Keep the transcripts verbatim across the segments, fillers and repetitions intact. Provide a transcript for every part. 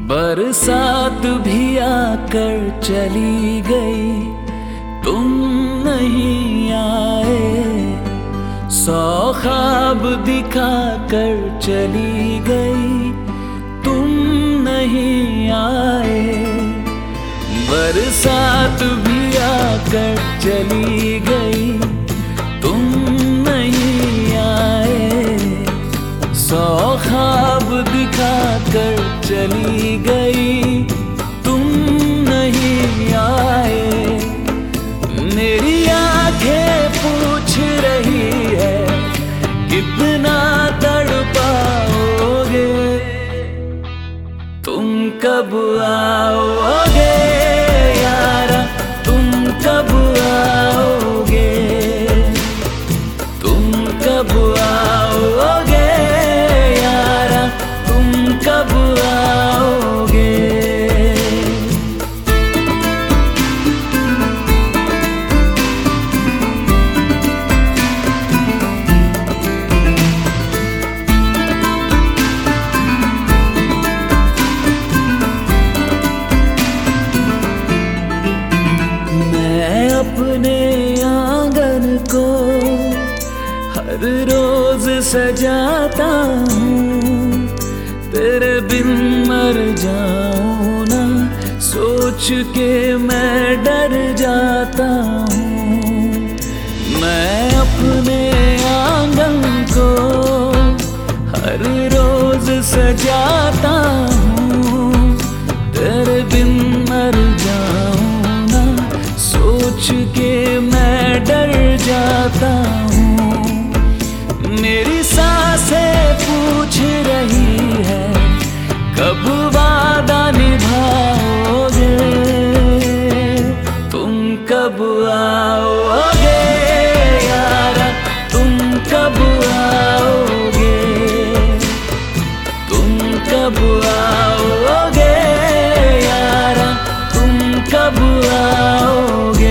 बरसात भी आकर चली गई, तुम नहीं आए। सौ ख्वाब दिखा कर चली गई, तुम नहीं आए। बरसात भी आकर चली गई, तुम नहीं आए। सौ ख्वाब दिखा कर चली गई, तुम नहीं आए। मेरी आंखें पूछ रही है, कितना तड़पाओगे, तुम कब आओगे यारा, तुम कब आओगे, तुम कब आओगे यारा, तुम कब आओगे। मैं अपने आंगन को हर रोज सजाता हूँ, तेरे बिन मर जाऊँ ना सोच के मैं डर जाता हूँ। मैं अपने आंगन को हर रोज सजाता हूँ, तेरे बिन मर जाऊँ ना सोच के मैं डर जाता हूँ। मेरी सांसें पूछ रही है, कब वादा निभाओगे, तुम कब आओगे यारा, तुम कब आओगे, तुम कब आओगे यारा, तुम कब आओगे।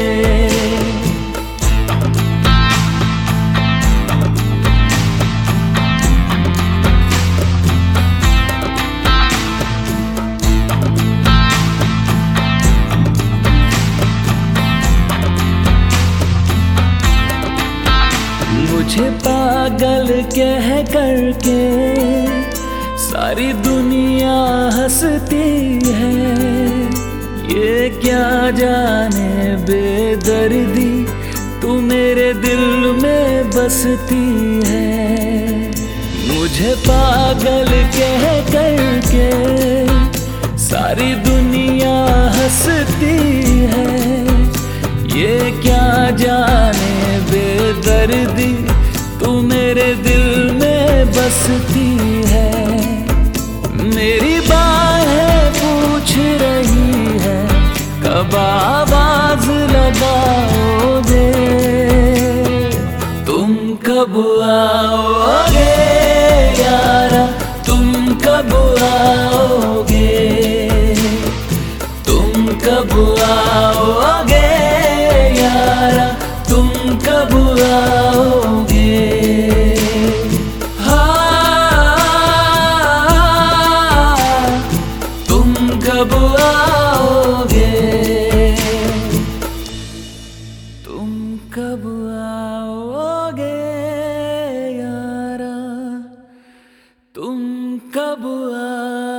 मुझे पागल कह करके सारी दुनिया हंसती है, ये क्या जाने बेदर्दी तू मेरे दिल में बसती है। मुझे पागल कह करके सारी दुनिया हंसती है, ये क्या जाने बेदर्दी तू मेरे दिल में बसती है। मेरी बाहें पूछ रही है, कब आवाज लगाओगे, तुम कब आओगे यारा, तुम कब आओगे, तुम कब आओगे यारा, तुम कब आओगे। तुम कब आओगे, तुम कब आओगे यारा, तुम कब आओगे।